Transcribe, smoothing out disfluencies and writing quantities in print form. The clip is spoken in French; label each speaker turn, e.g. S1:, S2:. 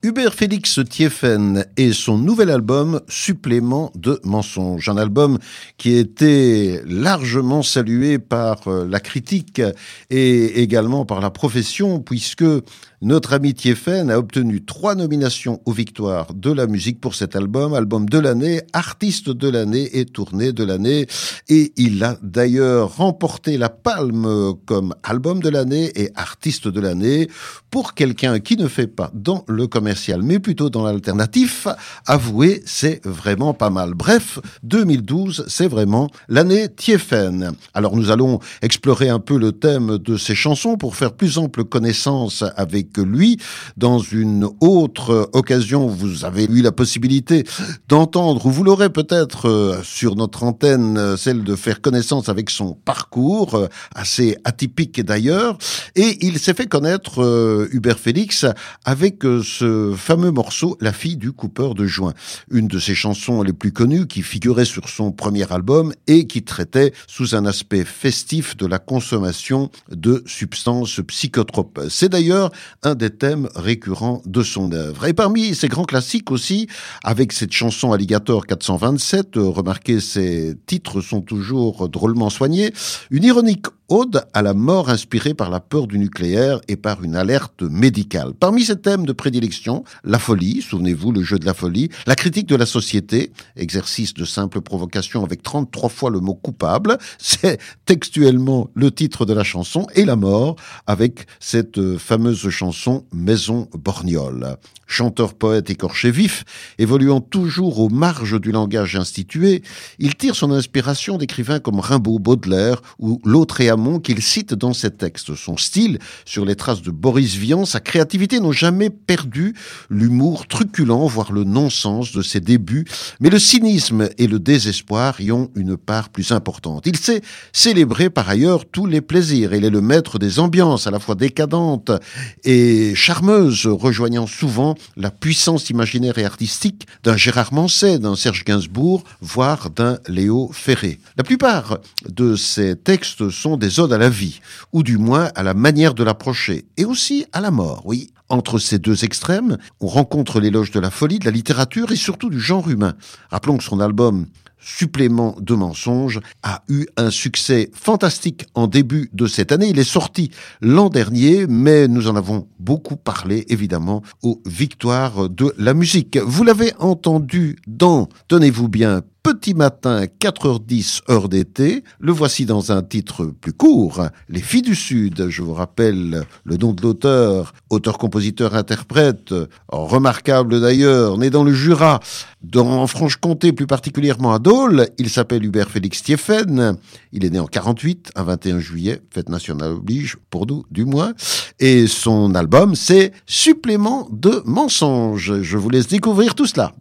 S1: Hubert Félix Thiéfaine et son nouvel album Supplément de mensonges, un album qui a été largement salué par la critique et également par la profession, puisque notre ami Thiéfaine a obtenu 3 nominations aux Victoires de la musique pour cet album, album de l'année, artiste de l'année et tournée de l'année, et il a d'ailleurs remporté la palme comme album de l'année et artiste de l'année. Pour quelqu'un qui ne fait pas dans le commercial, mais plutôt dans l'alternatif, avouez, c'est vraiment pas mal. Bref, 2012, c'est vraiment l'année Thiéfaine. Alors nous allons explorer un peu le thème de ses chansons pour faire plus ample connaissance avec lui. Dans une autre occasion, vous avez eu la possibilité d'entendre, ou vous l'aurez peut-être sur notre antenne, celle de faire connaissance avec son parcours, assez atypique d'ailleurs, et il s'est fait connaître Hubert Félix avec ce fameux morceau La fille du coupeur de joint, une de ses chansons les plus connues qui figurait sur son premier album et qui traitait sous un aspect festif de la consommation de substances psychotropes. C'est d'ailleurs un des thèmes récurrents de son œuvre. Et parmi ses grands classiques aussi, avec cette chanson Alligator 427, remarquez, ses titres sont toujours drôlement soignés, une ironique ode à la mort inspirée par la peur du nucléaire et par une alerte médicale. Parmi ces thèmes de prédilection, la folie, souvenez-vous, le jeu de la folie, la critique de la société, exercice de simple provocation avec 33 fois le mot coupable, c'est textuellement le titre de la chanson, et la mort avec cette fameuse chanson Maison Borgnole. Chanteur, poète écorché vif, évoluant toujours aux marges du langage institué, il tire son inspiration d'écrivains comme Rimbaud, Baudelaire ou Lautréamont qu'il cite dans ses textes. Son style, sur les traces de Boris Vian, sa créativité n'ont jamais perdu l'humour truculent, voire le non-sens de ses débuts, mais le cynisme et le désespoir y ont une part plus importante. Il sait célébrer par ailleurs tous les plaisirs. Il est le maître des ambiances à la fois décadentes et charmeuses, rejoignant souvent la puissance imaginaire et artistique d'un Gérard Manset, d'un Serge Gainsbourg, voire d'un Léo Ferré. La plupart de ces textes sont des odes à la vie, ou du moins à la manière de l'approcher, et aussi à la mort, oui. Entre ces deux extrêmes, on rencontre l'éloge de la folie, de la littérature et surtout du genre humain. Rappelons que son album Supplément de mensonges a eu un succès fantastique en début de cette année. Il est sorti l'an dernier, mais nous en avons beaucoup parlé, évidemment, aux Victoires de la musique. Vous l'avez entendu dans, tenez-vous bien, Petit matin, 4h10, heure d'été. Le voici dans un titre plus court, Les filles du Sud. Je vous rappelle le nom de l'auteur, auteur-compositeur-interprète, remarquable d'ailleurs, né dans le Jura, en Franche-Comté, plus particulièrement à Dole. Il s'appelle Hubert Félix Thiéfaine. Il est né en 48, un 21 juillet, fête nationale oblige, pour nous du moins. Et son album, c'est Supplément de mensonges. Je vous laisse découvrir tout cela.